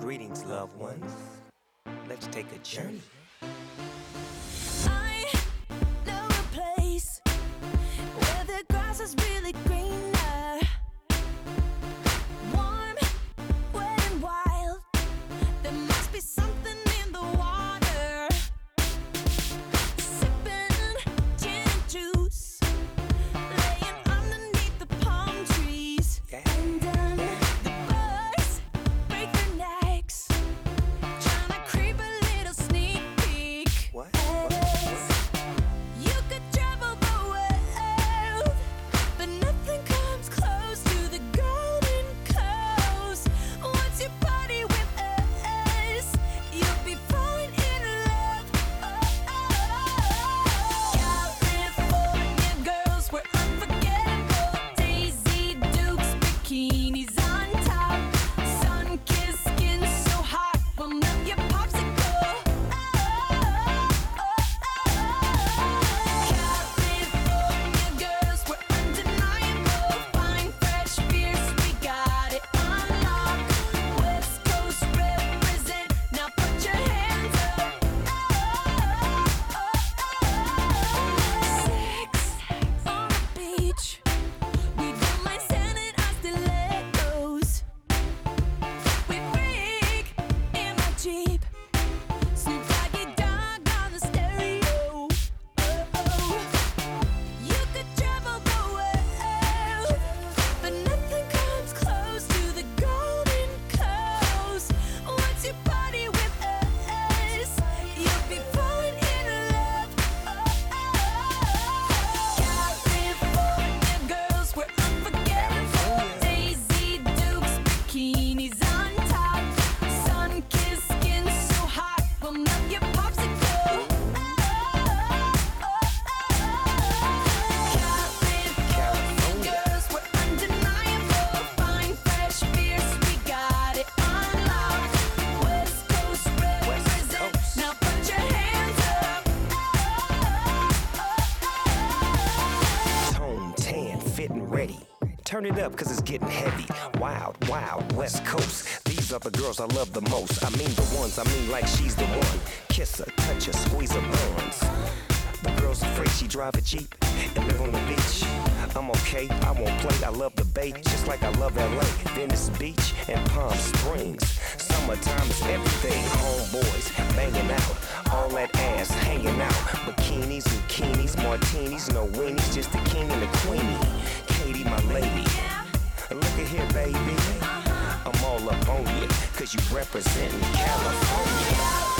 Greetings, loved ones. Let's take a journey. I know a place where the grass is really greener, warm, wet and wild. There must be something in the water. Sipping gin and juice, laying underneath the palm trees. And the birds break their necks, trying to creep a little sneak peek. What? You could travel the world, but nothing comes close to the Golden Coast. Once you party with us, you'll be falling in love. California girls, we're unforgettable. Daisy Dukes, bikinis on top, sun-kissed skin so hot, we'll melt your popsicle. California girls, we're undeniable. Fine, fresh beers, we got it on lock. West Coast represent, now put your hands up. Sex on the beach, we don't mind standing our stilettos. We freak in my Jeep, Snoop Doggy Dogg on the stereo. You could travel the world, but nothing comes close to the Golden Coast. Once you party with us, you'll be falling in love. California girls, we're unforgettable. Daisy Dukes, bikinis on top, sun-kissed skin so hot, we'll melt your popsicle. California girls, we're undeniable. Fine, fresh beers, we got it on lock. West Coast represent, now put your hands up. Tone, tan, fit and ready. Turn it up, cause it's getting heavy. Wild, wild, West Coast. These are the girls I love the most. I mean the ones, I mean like she's the one. Kiss her, touch her, squeeze her buns. The girl's afraid she drive a Jeep and live on the beach. I'm okay, I won't play, I love the bay, just like I love LA, Venice Beach, and Palm Springs. Summertime is everything, homeboys banging out, all that ass hanging out. Bikinis, zucchinis, martinis, no weenies, just the king and the queenie. Katie, my lady, look at here, baby. I'm all up on you, cause you representin' California.